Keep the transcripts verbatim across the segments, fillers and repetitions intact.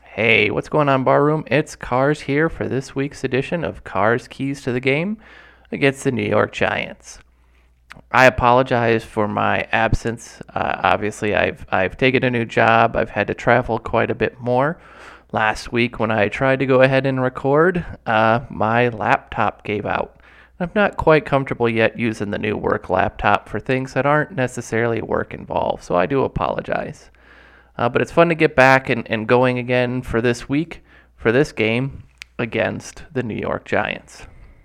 Hey, what's going on, Barroom? It's Cars here for this week's edition of Cars Keys to the Game against the New York Giants. I apologize for my absence. Uh, obviously, I've I've taken a new job. I've had to travel quite a bit more. Last week, when I tried to go ahead and record, uh, my laptop gave out. I'm not quite comfortable yet using the new work laptop for things that aren't necessarily work involved, so I do apologize. Uh, but it's fun to get back and, and going again for this week, for this game against the New York Giants.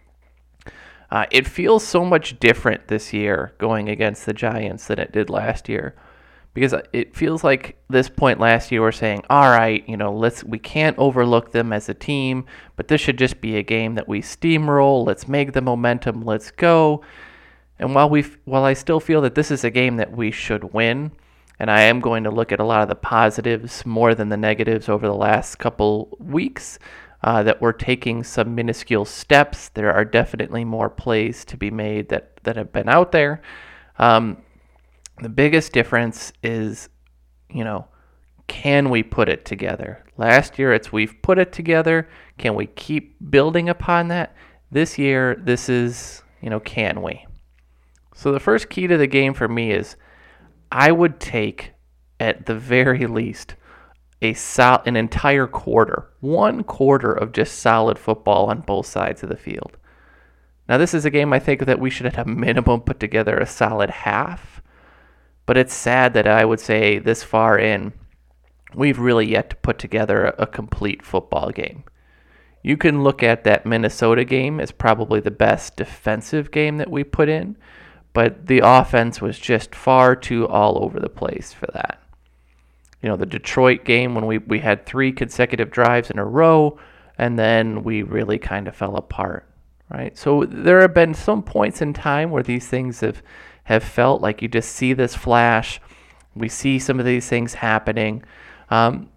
Uh, it feels so much different this year going against the Giants than it did last year, because it feels like this point last year we're saying, all right, you know, let's we can't overlook them as a team, but this should just be a game that we steamroll. Let's make the momentum. Let's go. And while we while I still feel that this is a game that we should win, and I am going to look at a lot of the positives more than the negatives over the last couple weeks, uh, that we're taking some minuscule steps. There are definitely more plays to be made that, that have been out there. Um, the biggest difference is, you know, can we put it together? Last year, it's we've put it together. Can we keep building upon that? This year, this is, you know, can we? So the first key to the game for me is I would take, at the very least, a sol- an entire quarter, one quarter of just solid football on both sides of the field. Now, this is a game I think that we should at a minimum put together a solid half, but it's sad that I would say this far in, we've really yet to put together a, a complete football game. You can look at that Minnesota game as probably the best defensive game that we put in, but the offense was just far too all over the place for that. You know, the Detroit game when we, we had three consecutive drives in a row, and then we really kind of fell apart, right? So there have been some points in time where these things have, have felt like you just see this flash. We see some of these things happening. Um,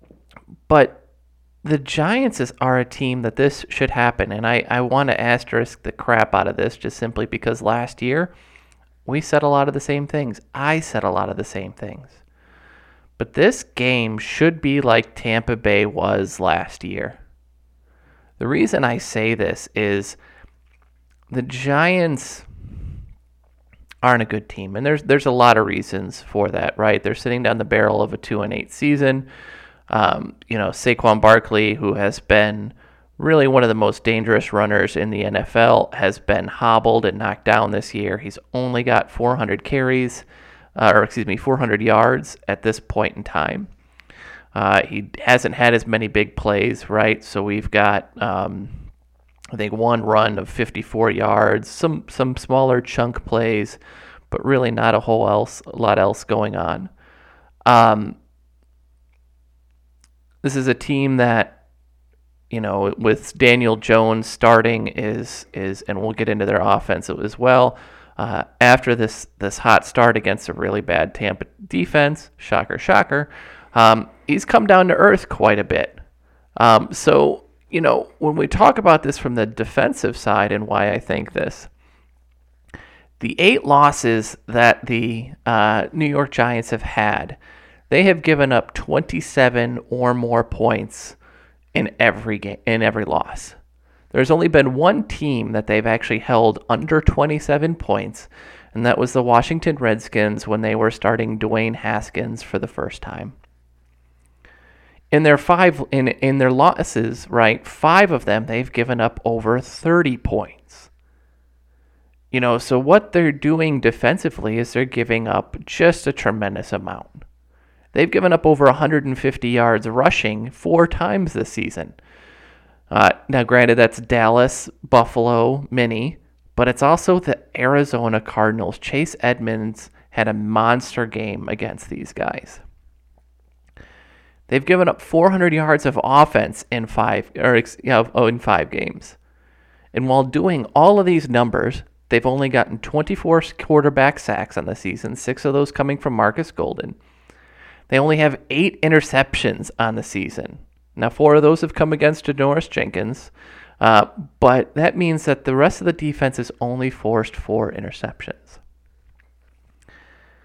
but the Giants is, are a team that this should happen, and I, I want to asterisk the crap out of this just simply because last year we said a lot of the same things. I said a lot of the same things. But this game should be like Tampa Bay was last year. The reason I say this is the Giants aren't a good team, and there's there's a lot of reasons for that, right? They're sitting down the barrel of a two and eight season. Um, you know, Saquon Barkley, who has been really one of the most dangerous runners in the N F L, has been hobbled and knocked down this year. He's only got four hundred carries, uh, or excuse me, four hundred yards at this point in time. Uh, he hasn't had as many big plays, right? So we've got, um, I think, one run of fifty-four yards, some some smaller chunk plays, but really not a whole else, a lot else going on. Um, this is a team that, you know, with Daniel Jones starting is is, and we'll get into their offense as well. Uh, after this this hot start against a really bad Tampa defense, shocker, shocker, um, he's come down to earth quite a bit. Um, so, you know, when we talk about this from the defensive side and why I think this, the eight losses that the uh, New York Giants have had, they have given up twenty-seven or more points in every game, in every loss. There's only been one team that they've actually held under twenty-seven points, and that was the Washington Redskins when they were starting Dwayne Haskins for the first time. In their five in in their losses, right, five of them they've given up over thirty points. You know, so what they're doing defensively is they're giving up just a tremendous amount. They've given up over one hundred fifty yards rushing four times this season. Uh, now, granted, that's Dallas, Buffalo, Mini, but it's also the Arizona Cardinals. Chase Edmonds had a monster game against these guys. They've given up four hundred yards of offense in five, or you know, oh, in five games. And while doing all of these numbers, they've only gotten twenty-four quarterback sacks on the season, six of those coming from Marcus Golden. They only have eight interceptions on the season. Now, four of those have come against Janoris Jenkins, uh, but that means that the rest of the defense has only forced four interceptions.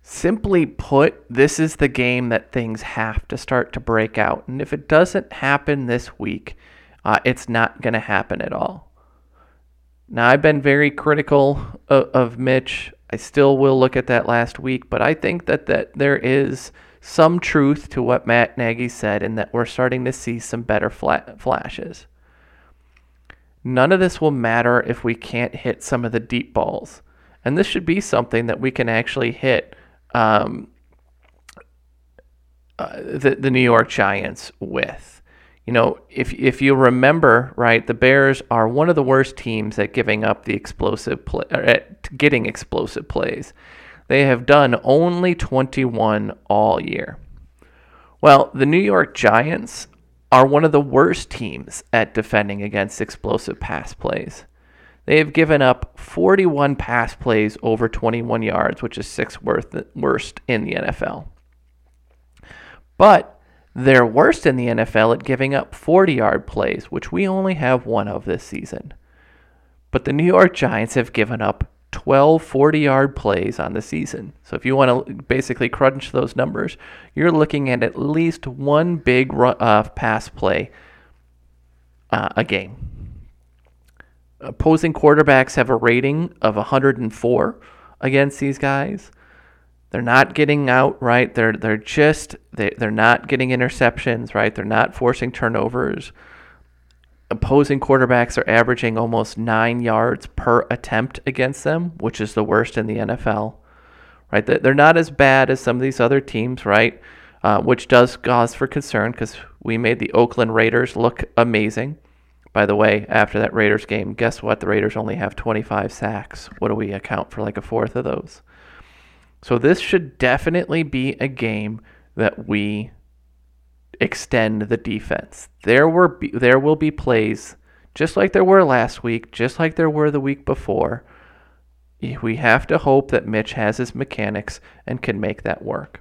Simply put, this is the game that things have to start to break out. And if it doesn't happen this week, uh, it's not going to happen at all. Now, I've been very critical of, of Mitch. I still will look at that last week, but I think that, that there is some truth to what Matt Nagy said and that we're starting to see some better flat flashes. None of this will matter if we can't hit some of the deep balls. And this should be something that we can actually hit um, uh, the, the New York Giants with. You know, if if you remember, right, the Bears are one of the worst teams at giving up the explosive play, or at getting explosive plays. They have done only twenty-one all year. Well, the New York Giants are one of the worst teams at defending against explosive pass plays. They have given up forty-one pass plays over twenty-one yards, which is sixth worst in the N F L. But they're worst in the N F L at giving up forty-yard plays, which we only have one of this season. But the New York Giants have given up twelve forty-yard plays on the season. So if you want to basically crunch those numbers, you're looking at at least one big uh, pass play uh, a game. Opposing quarterbacks have a rating of one hundred four against these guys. They're not getting out, right? They're they're just they they're not getting interceptions, right? They're not forcing turnovers. Opposing quarterbacks are averaging almost nine yards per attempt against them, which is the worst in the N F L, right? They're not as bad as some of these other teams, right? Uh, which does cause for concern because we made the Oakland Raiders look amazing. By the way, after that Raiders game, guess what? The Raiders only have twenty-five sacks. What do we account for like a fourth of those? So this should definitely be a game that we extend the defense. There were be, there will be plays, just like there were last week, just like there were the week before. We have to hope that Mitch has his mechanics and can make that work.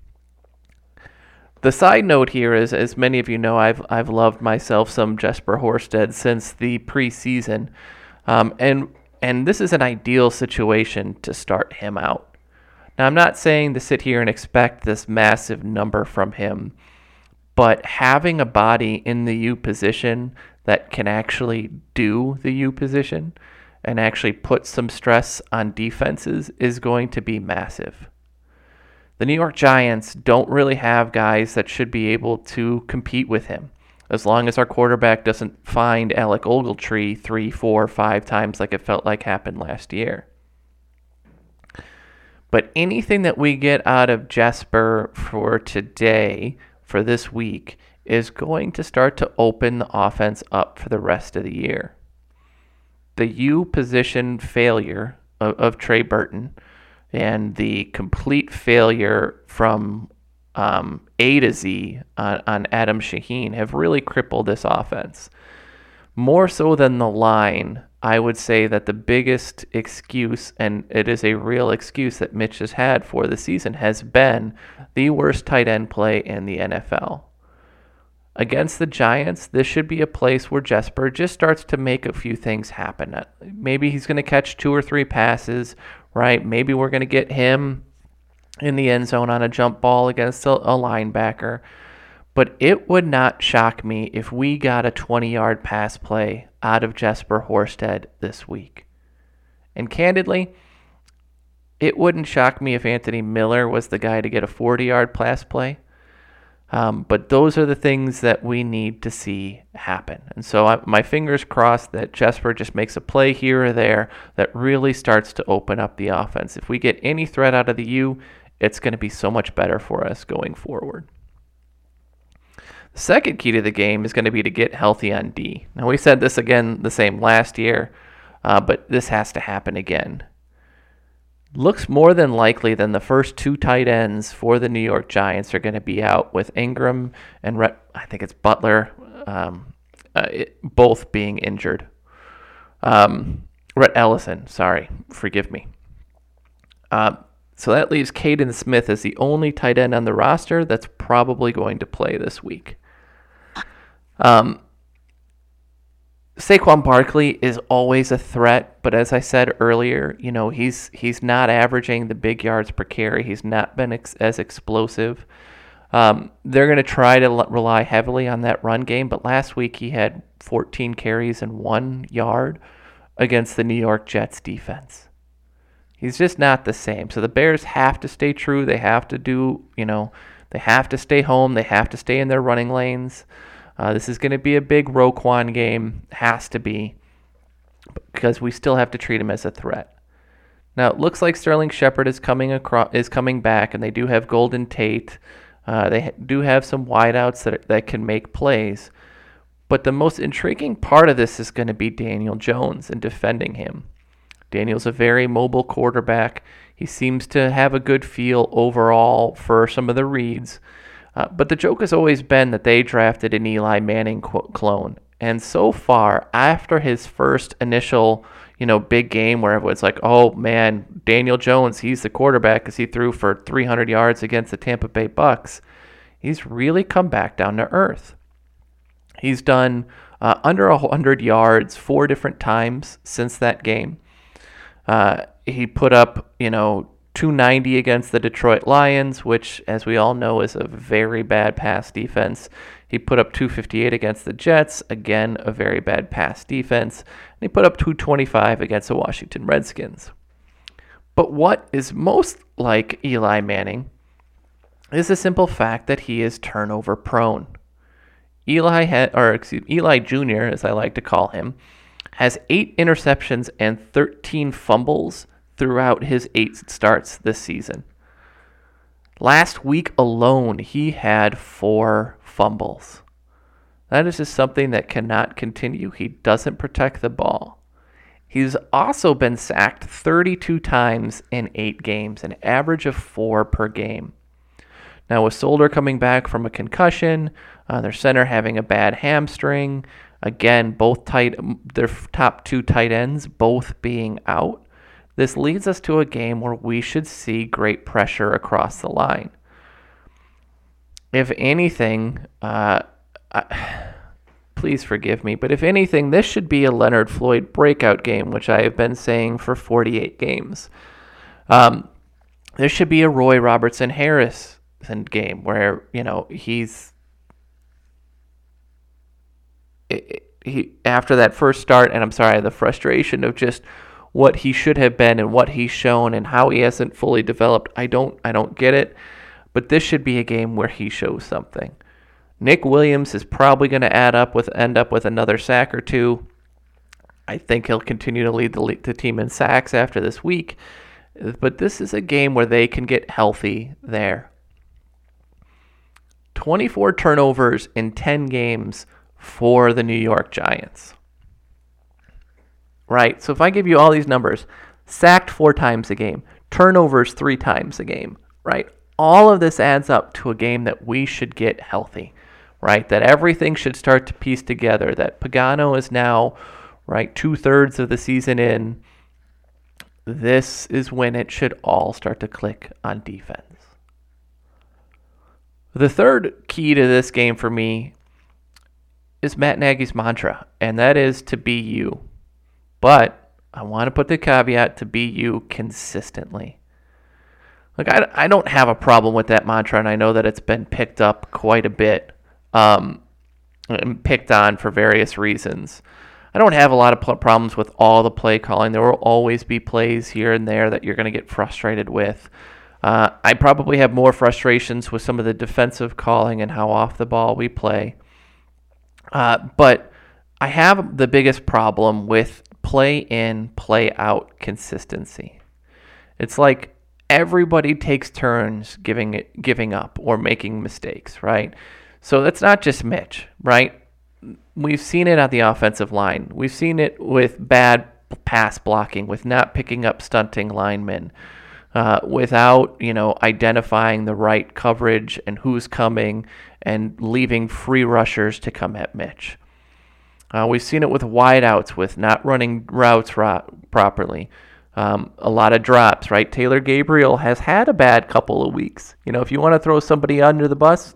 The side note here is, as many of you know, I've I've loved myself some Jesper Horsted since the preseason, um, and and this is an ideal situation to start him out. Now, I'm not saying to sit here and expect this massive number from him, but having a body in the U position that can actually do the U position and actually put some stress on defenses is going to be massive. The New York Giants don't really have guys that should be able to compete with him, as long as our quarterback doesn't find Alec Ogletree three, four, five times like it felt like happened last year. But anything that we get out of Jesper for today, for this week, is going to start to open the offense up for the rest of the year. The U position failure of, of Trey Burton and the complete failure from um, A to Z on, on Adam Shaheen have really crippled this offense. More so than the line, I would say that the biggest excuse, and it is a real excuse that Mitch has had for the season, has been the worst tight end play in the N F L. Against the Giants, this should be a place where Jesper just starts to make a few things happen. Maybe he's going to catch two or three passes, right? Maybe we're going to get him in the end zone on a jump ball against a, a linebacker. But it would not shock me if we got a twenty-yard pass play out of Jesper Horsted this week. And candidly, it wouldn't shock me if Anthony Miller was the guy to get a forty-yard pass play. Um, but those are the things that we need to see happen. And so I, my fingers crossed that Jesper just makes a play here or there that really starts to open up the offense. If we get any threat out of the U, it's going to be so much better for us going forward. The second key to the game is going to be to get healthy on D. Now, we said this again the same last year, uh, but this has to happen again. Looks more than likely than the first two tight ends for the New York Giants are going to be out, with Ingram and Rhett, I think it's Butler, um, uh, it, both being injured. Um, Rhett Ellison, sorry, forgive me. Uh, so that leaves Caden Smith as the only tight end on the roster that's probably going to play this week. Um, Saquon Barkley is always a threat, but as I said earlier, you know, he's he's not averaging the big yards per carry. He's not been ex- as explosive. Um, they're going to try to l- rely heavily on that run game, but last week he had fourteen carries and one yard against the New York Jets defense. He's just not the same. So the Bears have to stay true. They have to do, you know, they have to stay home. They have to stay in their running lanes. Uh, this is going to be a big Roquan game. Has to be. Because we still have to treat him as a threat. Now, it looks like Sterling Shepard is coming across, is coming back, and they do have Golden Tate. Uh, they do have some wideouts that, that can make plays. But the most intriguing part of this is going to be Daniel Jones and defending him. Daniel's a very mobile quarterback. He seems to have a good feel overall for some of the reads. Uh, but the joke has always been that they drafted an Eli Manning qu- clone. And so far, after his first initial, you know, big game where everyone's like, oh man, Daniel Jones, he's the quarterback because he threw for three hundred yards against the Tampa Bay Bucks, he's really come back down to earth. He's done uh, under one hundred yards four different times since that game. Uh, he put up, you know, two ninety against the Detroit Lions, which, as we all know, is a very bad pass defense. He put up two fifty-eight against the Jets, again, a very bad pass defense. And he put up two twenty-five against the Washington Redskins. But what is most like Eli Manning is the simple fact that he is turnover prone. Eli, ha- or excuse Eli Junior, as I like to call him, has eight interceptions and thirteen fumbles throughout his eight starts this season. Last week alone, he had four fumbles. That is just something that cannot continue. He doesn't protect the ball. He's also been sacked thirty-two times in eight games, an average of four per game. Now, with Solder coming back from a concussion, uh, their center having a bad hamstring, again, both tight, their top two tight ends both being out, this leads us to a game where we should see great pressure across the line. If anything, uh, I, please forgive me, but if anything, this should be a Leonard Floyd breakout game, which I have been saying for forty-eight games. Um, there should be a Roy Robertson Harrison game where, you know, he's he after that first start, and I'm sorry, the frustration of just what he should have been and what he's shown and how he hasn't fully developed. I don't I don't get it. But this should be a game where he shows something. Nick Williams is probably going to add up with end up with another sack or two. I think he'll continue to lead the, the team in sacks after this week. But this is a game where they can get healthy there. twenty-four turnovers in ten games for the New York Giants. Right? So if I give you all these numbers, sacked four times a game, turnovers three times a game, right? All of this adds up to a game that we should get healthy, right? That everything should start to piece together, that Pagano is now, right, two-thirds of the season in. This is when it should all start to click on defense. The third key to this game for me is Matt Nagy's mantra, and that is to be you. But I want to put the caveat to be you consistently. Like, I, I don't have a problem with that mantra, and I know that it's been picked up quite a bit, um, and picked on for various reasons. I don't have a lot of pl- problems with all the play calling. There will always be plays here and there that you're going to get frustrated with. Uh, I probably have more frustrations with some of the defensive calling and how off the ball we play. Uh, but I have the biggest problem with play in, play out consistency. It's like everybody takes turns giving it, giving up or making mistakes, right? So that's not just Mitch, right? We've seen it on the offensive line. We've seen it with bad pass blocking, with not picking up stunting linemen, uh, without, you know, identifying the right coverage and who's coming and leaving free rushers to come at Mitch. Uh, we've seen it with wideouts, with not running routes ro- properly. Um, a lot of drops, right? Taylor Gabriel has had a bad couple of weeks. You know, if you want to throw somebody under the bus,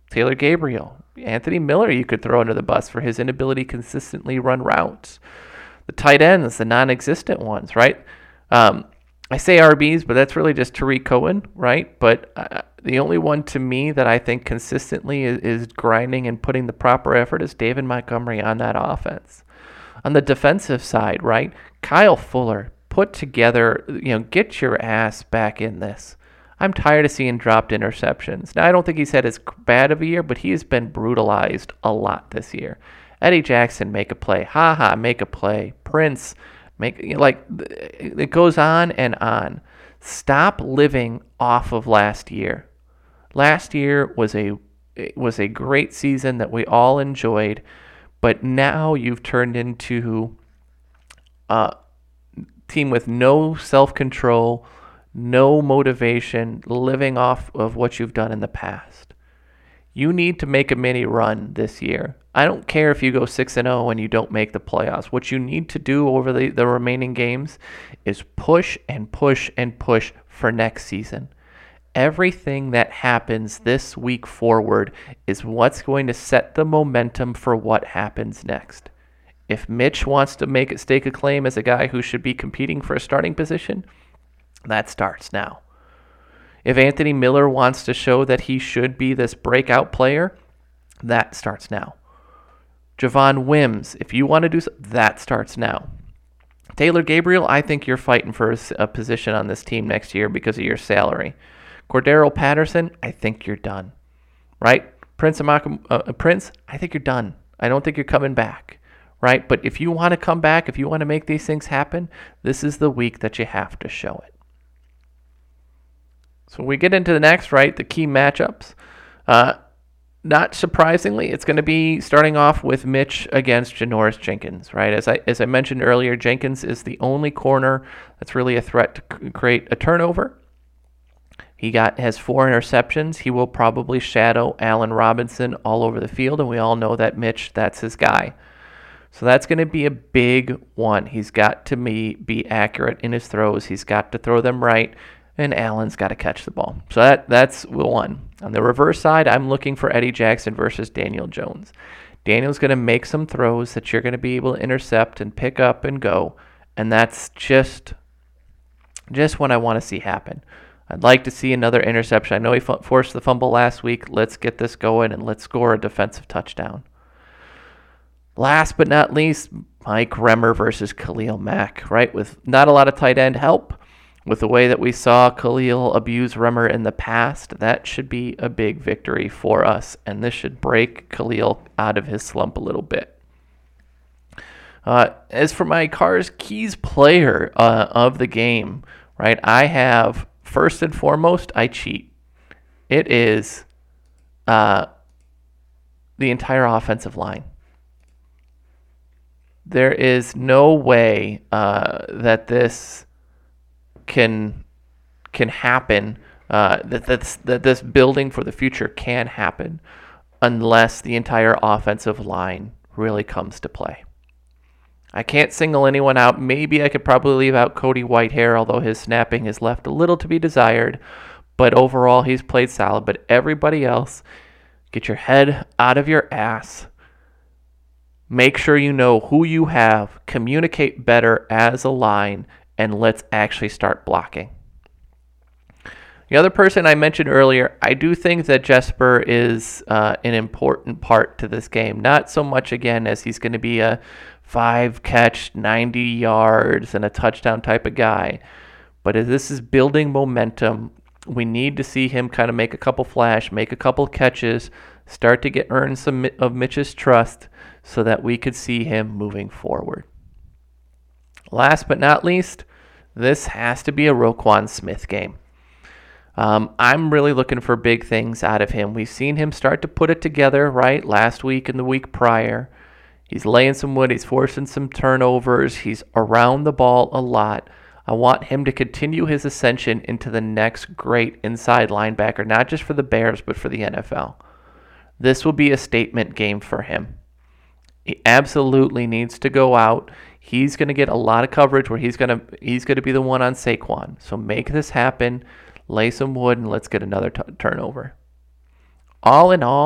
Taylor Gabriel. Anthony Miller you could throw under the bus for his inability to consistently run routes. The tight ends, the non-existent ones, right? Um, I say R Bs, but that's really just Tariq Cohen, right? But uh, the only one to me that I think consistently is, is grinding and putting the proper effort is David Montgomery on that offense. On the defensive side, right? Kyle Fuller, put together, you know, get your ass back in this. I'm tired of seeing dropped interceptions. Now, I don't think he's had as bad of a year, but he has been brutalized a lot this year. Eddie Jackson, make a play. Ha ha, make a play. Prince, make, you know, like, it goes on and on. Stop living off of last year. Last year was a was a great season that we all enjoyed, but now you've turned into a team with no self-control, no motivation, living off of what you've done in the past. You need to make a mini run this year. I don't care if you go six and oh and you don't make the playoffs. What you need to do over the, the remaining games is push and push and push for next season. Everything that happens this week forward is what's going to set the momentum for what happens next. If Mitch wants to make it stake a claim as a guy who should be competing for a starting position, that starts now. If Anthony Miller wants to show that he should be this breakout player, that starts now. Javon Wims, if you want to do so, that starts now. Taylor Gabriel, I think you're fighting for a position on this team next year because of your salary. Cordero Patterson, I think you're done. Right? Prince, Amaka, uh, Prince, I think you're done. I don't think you're coming back. Right? But if you want to come back, if you want to make these things happen, this is the week that you have to show it. So we get into the next, right, the key matchups. Uh, not surprisingly, it's going to be starting off with Mitch against Janoris Jenkins, right? As I as I mentioned earlier, Jenkins is the only corner that's really a threat to create a turnover. He got has four interceptions. He will probably shadow Allen Robinson all over the field, and we all know that Mitch, that's his guy. So that's going to be a big one. He's got to be, be accurate in his throws. He's got to throw them right. And Allen's got to catch the ball. So that that's one. On the reverse side, I'm looking for Eddie Jackson versus Daniel Jones. Daniel's going to make some throws that you're going to be able to intercept and pick up and go. And that's just, just what I want to see happen. I'd like to see another interception. I know he f- forced the fumble last week. Let's get this going and let's score a defensive touchdown. Last but not least, Mike Remmer versus Khalil Mack, right? With not a lot of tight end help. With the way that we saw Khalil abuse Remmer in the past, that should be a big victory for us, and this should break Khalil out of his slump a little bit. Uh, as for my Cars Keys player uh, of the game, right, I have, first and foremost, I cheat. It is uh, the entire offensive line. There is no way uh, that this can can happen, uh, that that's, that this building for the future can happen unless the entire offensive line really comes to play. I can't single anyone out. Maybe I could probably leave out Cody Whitehair, although his snapping has left a little to be desired. But overall, he's played solid. But everybody else, get your head out of your ass. Make sure you know who you have. Communicate better as a line. And let's actually start blocking. The other person I mentioned earlier, I do think that Jesper is uh, an important part to this game. Not so much, again, as he's going to be a five-catch, ninety yards, and a touchdown type of guy. But as this is building momentum, we need to see him kind of make a couple flash, make a couple catches, start to get earn some of Mitch's trust so that we could see him moving forward. Last but not least, this has to be a Roquan Smith game. Um, I'm really looking for big things out of him. We've seen him start to put it together, right, last week and the week prior. He's laying some wood. He's forcing some turnovers. He's around the ball a lot. I want him to continue his ascension into the next great inside linebacker, not just for the Bears, but for the N F L. This will be a statement game for him. He absolutely needs to go out. He's going to get a lot of coverage where he's going to he's going to be the one on Saquon. So make this happen, lay some wood, and let's get another t- turnover. All in all,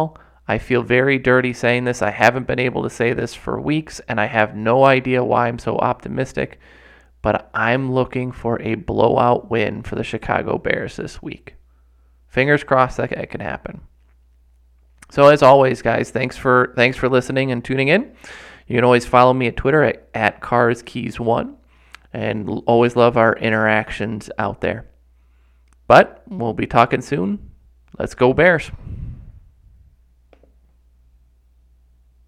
I feel very dirty saying this. I haven't been able to say this for weeks, and I have no idea why I'm so optimistic, but I'm looking for a blowout win for the Chicago Bears this week. Fingers crossed that it can happen. So as always, guys, thanks for thanks for listening and tuning in. You can always follow me at Twitter at, at Cars Keys one, and always love our interactions out there. But we'll be talking soon. Let's go Bears.